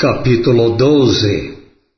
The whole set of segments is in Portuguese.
Capítulo 12.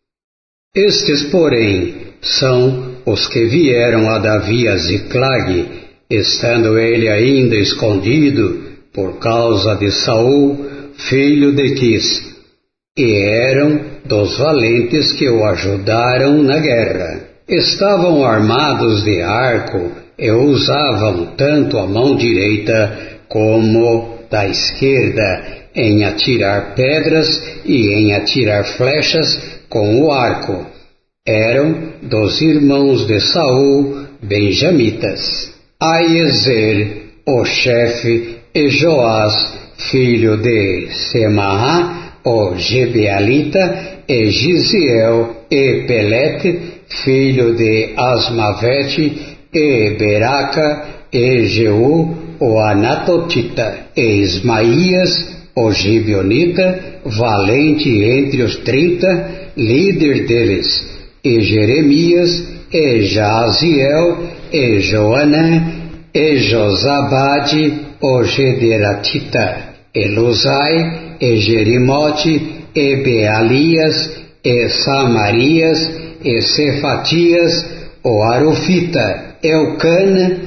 Estes, porém, são os que vieram a Davi a Ziclag, estando ele ainda escondido por causa de Saul, filho de Quis, e eram dos valentes que o ajudaram na guerra. Estavam armados de arco e usavam tanto a mão direita como da esquerda em atirar pedras e em atirar flechas com o arco. Eram dos irmãos de Saul, benjamitas. Aiezer, o chefe, e Joás, filho de Semaá, o Gebealita, e Giziel, e Pelete, filho de Asmavete, e Beraca, e Jeú, o Anatotita, e Ismaías, o Gibeonita, valente entre os 30, líder deles, e Jeremias, e Jaziel, e Joanã, e Josabade, o Gederatita, e Luzai, e Jerimote, e Bealias, e Samarias, e Cefatias, o Arufita, Elcana,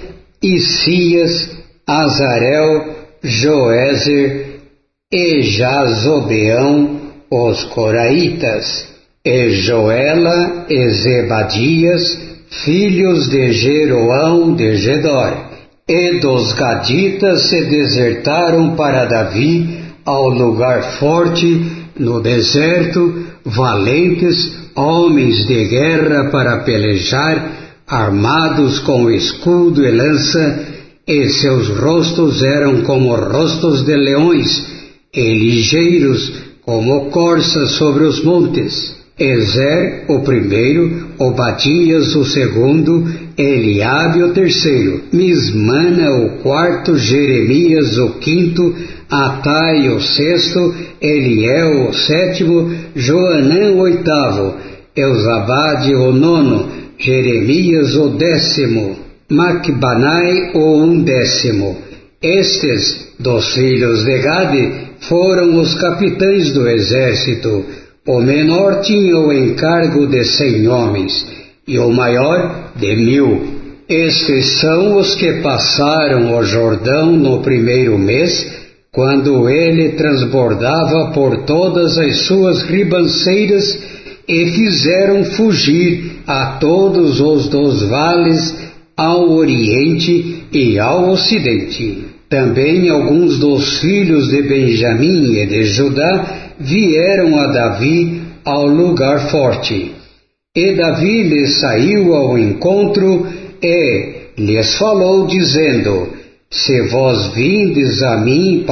Isias, Azarel, Joézer, e Jazobeão, os Coraitas, e Joela, e Zebadias, filhos de Jeroão de Gedor. E dos Gaditas se desertaram para Davi ao lugar forte no deserto, valentes homens de guerra para pelejar, armados com escudo e lança, e seus rostos eram como rostos de leões, e ligeiros como corças sobre os montes. Ezer, o primeiro, Obadias, o segundo, Eliabe, o terceiro, Mismana, o quarto, Jeremias, o quinto, Atai, o sexto, Eliel, o sétimo, Joanã, o oitavo, Elzabade, o nono, Jeremias, o décimo, Macbanai, o undécimo. Estes, dos filhos de Gade, foram os capitães do exército. O menor tinha o encargo de 100 homens, e o maior de 1000. Estes são os que passaram o Jordão no primeiro mês, quando ele transbordava por todas as suas ribanceiras, e fizeram fugir a todos os dos vales ao oriente e ao ocidente. Também alguns dos filhos de Benjamim e de Judá vieram a Davi ao lugar forte. E Davi lhes saiu ao encontro e lhes falou, dizendo: Se vós vindes a mim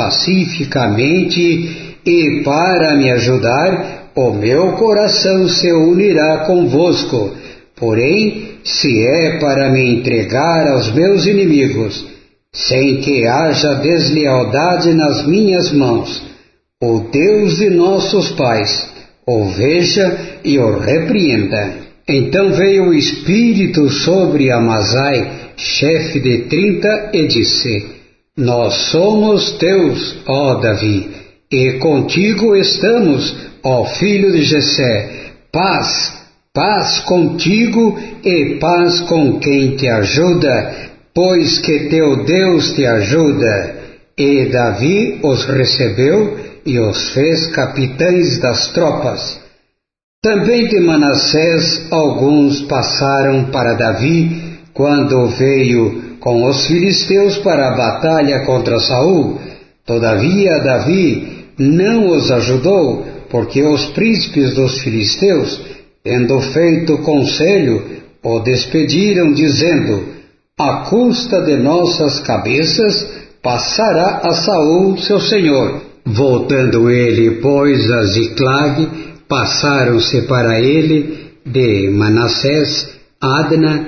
pacificamente e para me ajudar, o meu coração se unirá convosco. Porém, se é para me entregar aos meus inimigos, sem que haja deslealdade nas minhas mãos, o Deus de nossos pais o veja e o repreenda. Então veio o Espírito sobre Amazai, chefe de 30, e disse: Nós somos teus, ó Davi, e contigo estamos, ó filho de Jessé. Paz, paz contigo e paz com quem te ajuda, pois que teu Deus te ajuda. E Davi os recebeu e os fez capitães das tropas. Também de Manassés alguns passaram para Davi, quando veio com os filisteus para a batalha contra Saul. Todavia Davi não os ajudou, porque os príncipes dos filisteus, tendo feito conselho, o despediram, dizendo: À custa de nossas cabeças passará a Saul seu senhor. Voltando ele, pois, a Ziclag, passaram-se para ele de Manassés, Adna,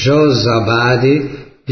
Josabade,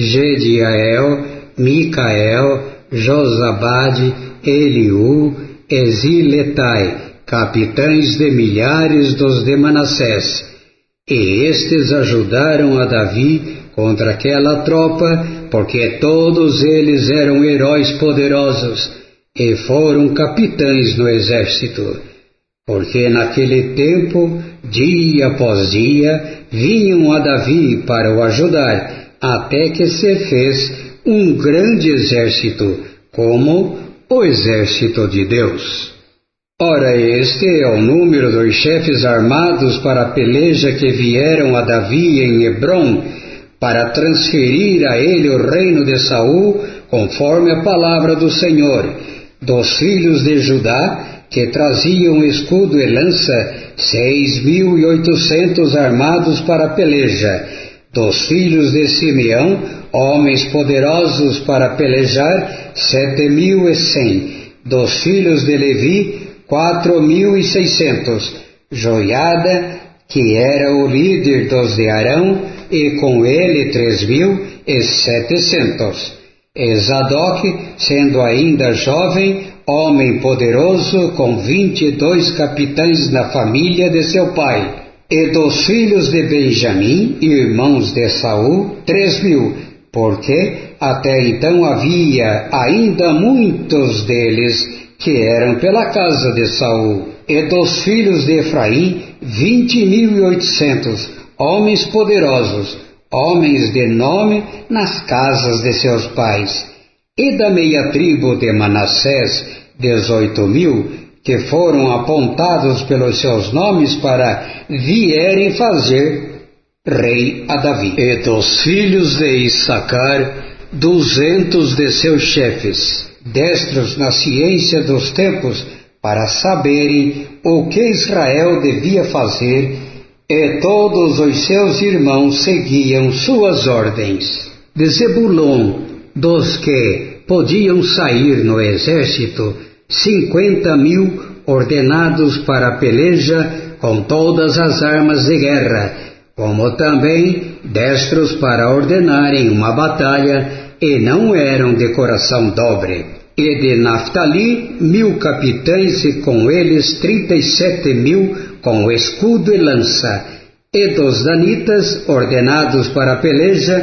Gediael, Micael, Josabade, Eliú, e Ziletai, capitães de milhares dos de Manassés. E estes ajudaram a Davi contra aquela tropa, porque todos eles eram heróis poderosos, e foram capitães no exército. porque naquele tempo, dia após dia, vinham a Davi para o ajudar, até que se fez um grande exército, como o exército de Deus. Ora, este é o número dos chefes armados para a peleja que vieram a Davi em Hebrom, para transferir a ele o reino de Saul, conforme a palavra do Senhor. Dos filhos de Judá, que traziam escudo e lança, 6.800 armados para a peleja. Dos filhos de Simeão, homens poderosos para pelejar, 7.100. Dos filhos de Levi, 4.600. Joiada, que era o líder dos de Arão, e com ele 3.700. E Zadok, sendo ainda jovem, homem poderoso, com 22 capitães na família de seu pai. E dos filhos de Benjamim, irmãos de Saul, 3.000, porque até então havia ainda muitos deles que eram pela casa de Saul. E dos filhos de Efraim, 20.800, homens poderosos, homens de nome nas casas de seus pais. E da meia tribo de Manassés, 18.000, que foram apontados pelos seus nomes para vierem fazer rei a Davi. E dos filhos de Issacar, 200 de seus chefes, destros na ciência dos tempos, para saberem o que Israel devia fazer, e todos os seus irmãos seguiam suas ordens. De Zebulon, dos que podiam sair no exército, 50.000 ordenados para a peleja com todas as armas de guerra, como também destros para ordenarem uma batalha, e não eram de coração dobre. E de Naftali, 1.000 capitães, e com eles 37.000 com escudo e lança. E dos danitas, ordenados para a peleja,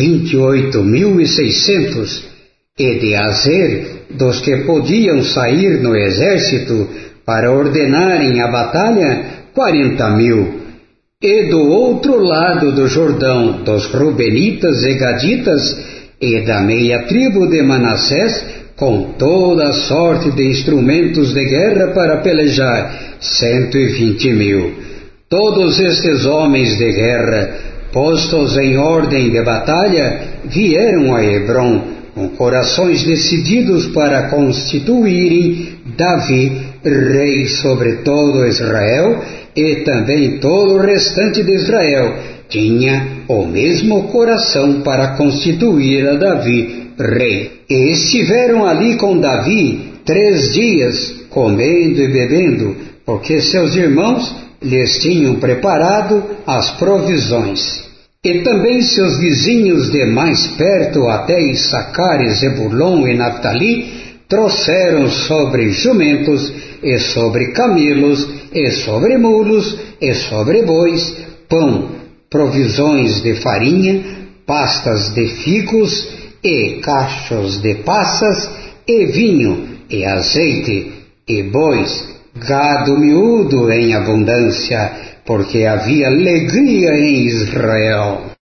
28.600. E de Azer, dos que podiam sair no exército para ordenarem a batalha, 40.000. E do outro lado do Jordão, dos Rubenitas e Gaditas, e da meia tribo de Manassés, com toda a sorte de instrumentos de guerra para pelejar, 120.000. Todos estes homens de guerra, postos em ordem de batalha, vieram a Hebrom, com corações decididos para constituírem Davi rei sobre todo Israel, e também todo o restante de Israel tinha o mesmo coração para constituir a Davi rei. E estiveram ali com Davi 3 dias, comendo e bebendo, porque seus irmãos lhes tinham preparado as provisões. E também seus vizinhos de mais perto, até Issacar, Zebulon e Naftali, trouxeram sobre jumentos, e sobre camelos, e sobre mulos, e sobre bois, pão, provisões de farinha, pastas de figos, e cachos de passas, e vinho, e azeite, e bois, gado miúdo em abundância, porque havia alegria em Israel.